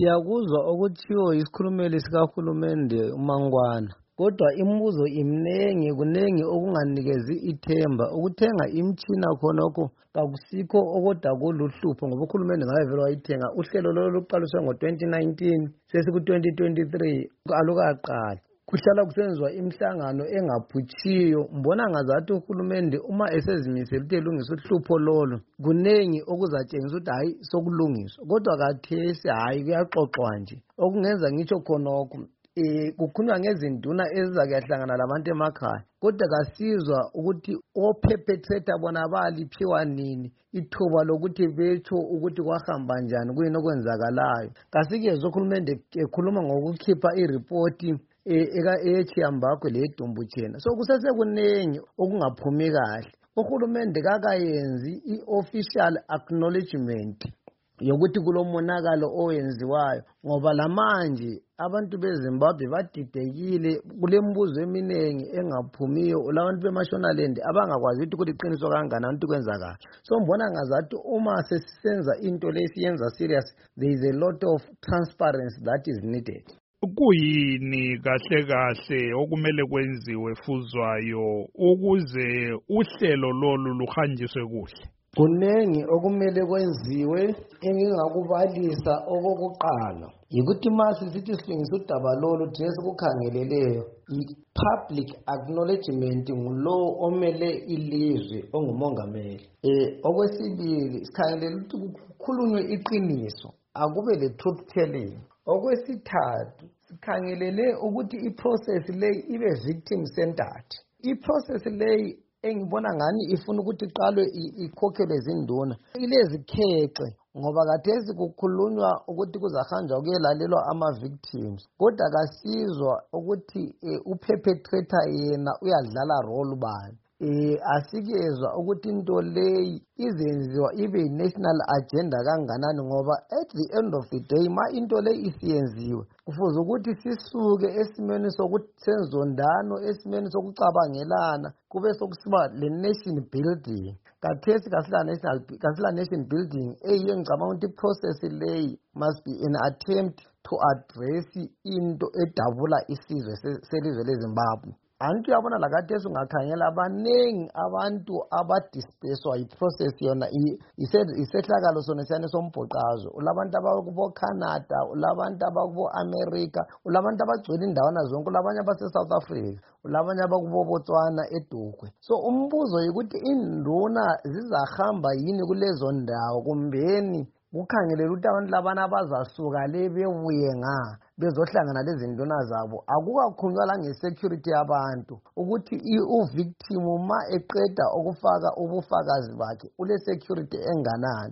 Siyakuzwa okuthiwo isikhulumeli sikahulumende uMangwana. Kodwa imibuzo imnengi, kunengi okunganikezi ithemba. Ukuthenga imitshina khonokho kakusikho okodwa kuluhlupho ngoba uhulumende ngabe vele wayithenga. Uhlelo lolu luqaliswe ngo-2019 sesiku-2023 alukaqali. Kuhlala kusenziwa imihlangano engaphuthiyo. Mbona ngazathi uhulumende uma esezimisele ukuthi elungise uhlupho lolo, kunengi okuzatshengisa ukuthi hayi sokulungiswa. Kodwa kathesi hayi kuyaxoxwa nje. Okungenza ngitsho khonokho kukhulunywa ngezinduna ezizakuyahlangana labantu emakhaya, kodwa kasizwa ukuthi ophephetheta bona baliphiwa nini ithuba lokuthi betsho ukuthi kwahamba njani, kuyini okwenzakalayo. Kasikezwe uhulumende ekhuluma ngokukhipha iripoti eyeChiyambakwe leyeDumbutshena. So kusesekunengi okungaphumi kahle. Uhulumende kakayenzi i-official acknowledgement yokuthi kulomonakalo owenziwayo, ngoba lamanje abantu beZimbabwe badidekile, kulembuzo eminengi engaphumiyo, labantu beMashonaland abangakwazi ukuthi iqiniso kangakanani ukuthi kwenzakala. So mbona ngazathi uma sesisenza into lesiyenza serious, there is a lot of transparency that is needed. Kuyini kahle kahle okumele kwenziwe Fuzwayo ukuze uhlelo lolu luhanjiswe kuhle? Kunengi okumele kwenziwe. Engingakubalisa okokuqala yikuthi masisithi silungisa udaba lolu thina sikukhangeleleyo, i-public acknowledgement ngulowo omele ilizwe ongumongameli. Okwesibili, sikhangelele ukuthi kukhulunywe iqiniso, akube le-truth telling. Okwesithathu, sikhangelele ukuthi i-process leyi ibe victim centered. I-process leyi engibona ngani ifuna ukuthi iqalwe ikhokhelwe zinduna ilezikhexe, ngoba kathesi kukhulunywa ukuthi kuzahanjwa kuyelalelwa ama-victims, kodwa kasizwa ukuthi uperpetrator yena uyadlala role bani. Asikezwa ukuthi into leyi izenziwa ibe yi-national agenda kanganani, ngoba at the end of the day ma into leyi isiyenziwe kufuze ukuthi sisuke esimeni senzondano, esimeni sokucabangelana, kube sokusiba le-nation building. Kathesi kasila nation building eyiyo ngicabanga ukuthi i-process leyi must be an attempt to address into edabula isizwe selizwe leZimbabwe. Antu yabona lakathesi ungakhangela abanengi abantu abadisperswa yi-process yona isehlakalo sona siyane sombhoqazo. Ulabantu abakubo Canada, ulabantu abakubo America, ulabantu abagcwele indawana zonke, ulabanye abase-South Africa, ulabanye abakubo Botswana eDukwe. So umbuzo yikuthi induna zizahamba yini kulezo ndawo, kumbeni kukhangelele ukuthi abantu labana abazasuka le bebuye bezohlangana lezi nduna zabo. Akukakhulunywa la nge-security yabantu ukuthi uvictim ma eqeda ukufaka ubufakazi bakhe ule security enganani.